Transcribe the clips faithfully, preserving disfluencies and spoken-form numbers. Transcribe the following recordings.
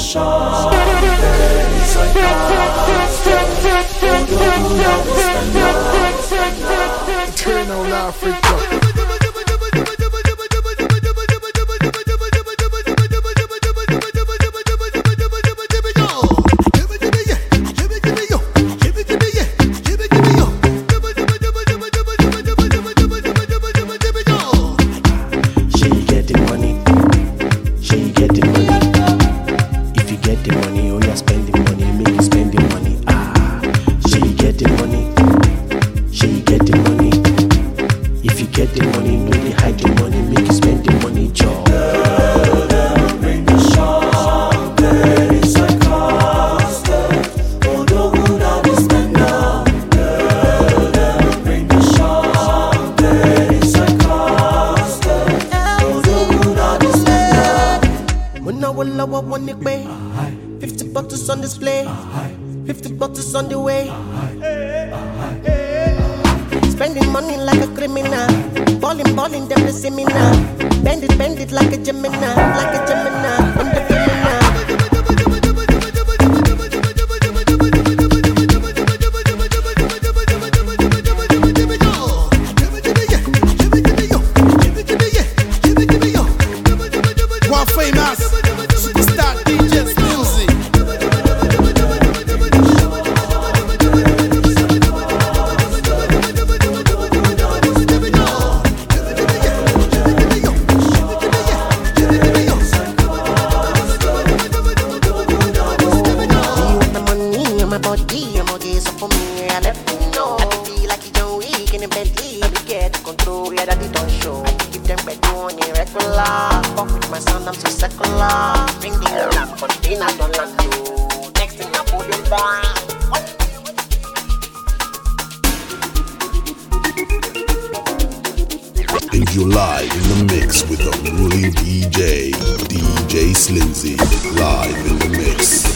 Eternal Africa. fifty bottles on display, fifty bottles on the way. Spending money like a criminal, balling, balling, them the seminar. Bend it, bend it like a Gemini, like a Gemini, I'm the criminal. One famous superstar D J Slimzy. My body, I'm okay, so for me, I let them know. I can feel like you don't weak in the Bentley. I get control, yeah, that it don't show. I can give them back on irregular. Fuck with my son, I'm so secular. Bring the lap, container, don't land you. Next thing I put it back. And you're live in the mix with the ruling D J, D J Slimzy, live in the mix.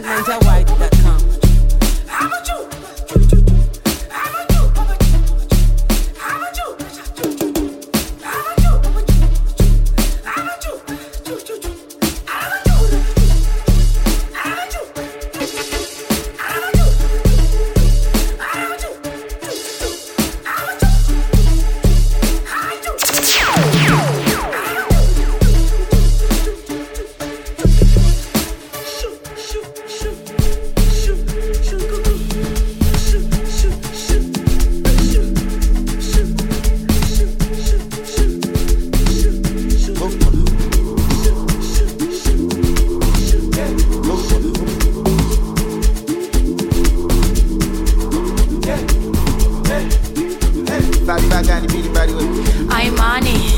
ninja white dot com. I'm on it.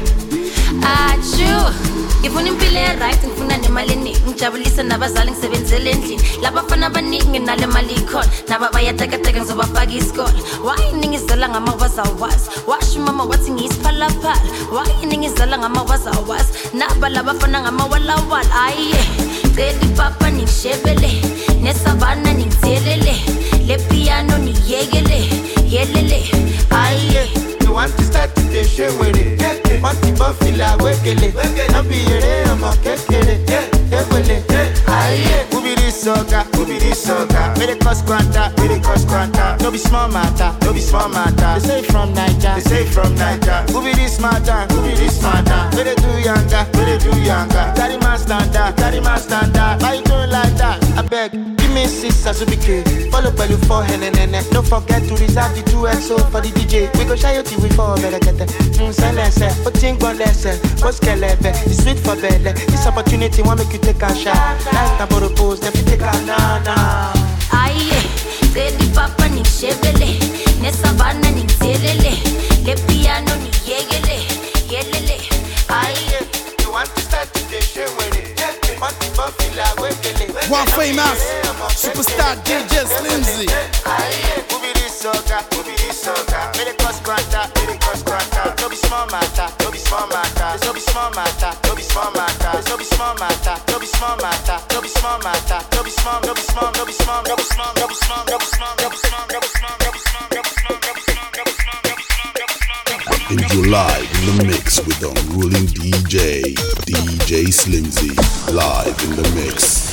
Achu. Ngifuna impilo right ngifuna nemali eningi ngijabulisa nabazali ngisebenzele endlini labafana abaningi nale mali ikhona naba bayatekateka ngizobafaka isikole why ningizela ngamawaza wazi washo mama wathi ngiyisiphalaphala why ningizela ngamawaza wazi naba labafana ngamawalawala ayiye cedi papa nishebele nesavana ningithelele le piano niyekele yelele ayiye you want to start to share with it want to buffila wekele na biere ama kekele kekele aye ubi this soca ubi this soca me the cost quanta me the cost quanta no be small matter no be small matter they say from Niger they say from Niger ubi this matter ubi this matter me they do younger me they do younger carry my standard carry my standard why you doing like that I beg give me six as we be follow belly for hen and and don't forget to reserve the two X O for the D J we go shy you till we fall better get it mm silence but think one lesson what's kelebe it's sweet for belly this opportunity want make you take a shot life na for pose if you take a na na aye cedi papa nishebele nesavana ningithelele le piano niyekele yelele aye you want to start to share with it want to buffila wekele One famous superstar D J Slimzy. aye ubi this soca ubi this soca me the cost quanta me the cost quanta no be small matter no be small matter no be small matter no be small matter no be small matter no be small matter no be small matter no be small no be small no be small no be small no be small no be small no be small no be small no be small no be small no be small no be small In July, in the mix with the unruling D J, D J Slimzy, live in the mix.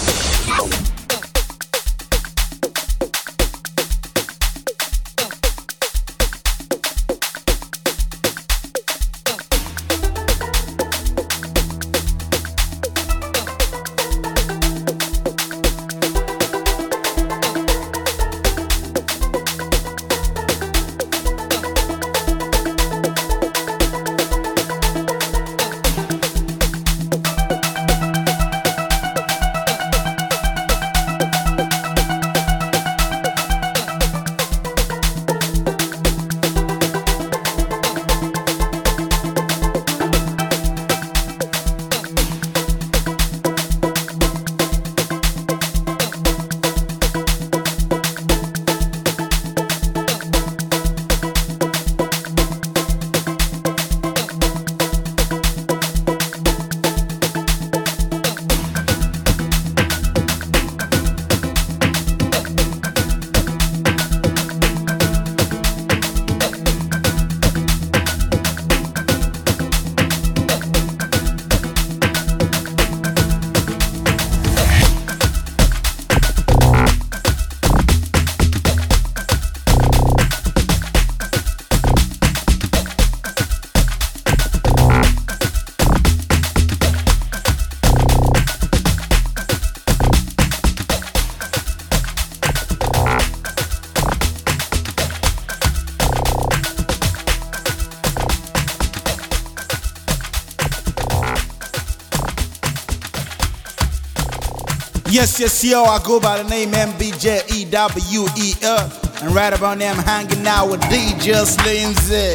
Yes, yes, yo, I go by the name M B J E W E L. And right about now, I'm hanging out with D J Slimzy.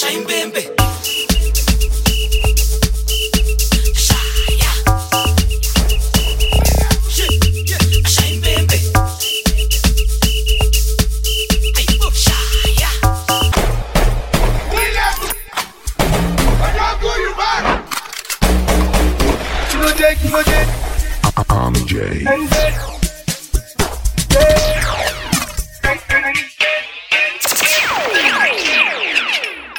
Shine baby. Tommy J.